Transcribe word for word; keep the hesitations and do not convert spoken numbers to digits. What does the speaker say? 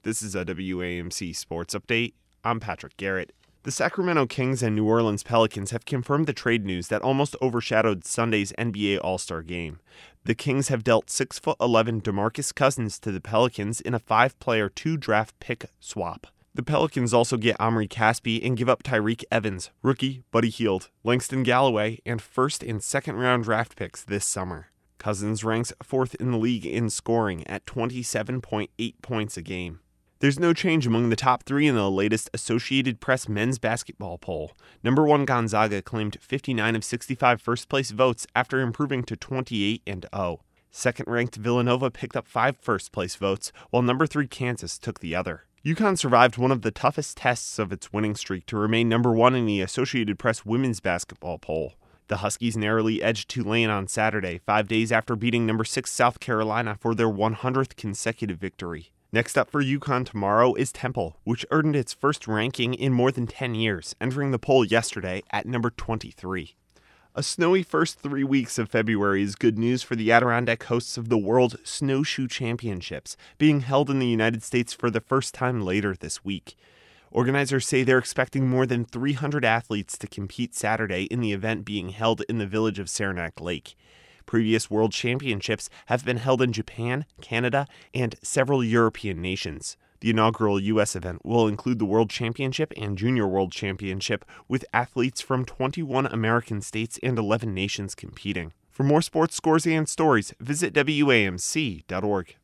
This is a W A M C Sports Update. I'm Patrick Garrett. The Sacramento Kings and New Orleans Pelicans have confirmed the trade news that almost overshadowed Sunday's N B A All-Star Game. The Kings have dealt six foot eleven DeMarcus Cousins to the Pelicans in a five-player two-draft pick swap. The Pelicans also get Omri Caspi and give up Tyreke Evans, rookie Buddy Hield, Langston Galloway, and first and second-round draft picks this summer. Cousins ranks fourth in the league in scoring at twenty-seven point eight points a game. There's no change among the top three in the latest Associated Press men's basketball poll. Number one Gonzaga claimed fifty-nine of sixty-five first-place votes after improving to twenty-eight and oh. Second-ranked Villanova picked up five first-place votes, while number three Kansas took the other. UConn survived one of the toughest tests of its winning streak to remain number one in the Associated Press women's basketball poll. The Huskies narrowly edged Tulane on Saturday, five days after beating number six South Carolina for their one hundredth consecutive victory. Next up for UConn tomorrow is Temple, which earned its first ranking in more than ten years, entering the poll yesterday at number twenty-three. A snowy first three weeks of February is good news for the Adirondack hosts of the World Snowshoe Championships, being held in the United States for the first time later this week. Organizers say they're expecting more than three hundred athletes to compete Saturday in the event being held in the village of Saranac Lake. Previous World Championships have been held in Japan, Canada, and several European nations. The inaugural U S event will include the World Championship and Junior World Championship, with athletes from twenty-one American states and eleven nations competing. For more sports scores and stories, visit W A M C dot org.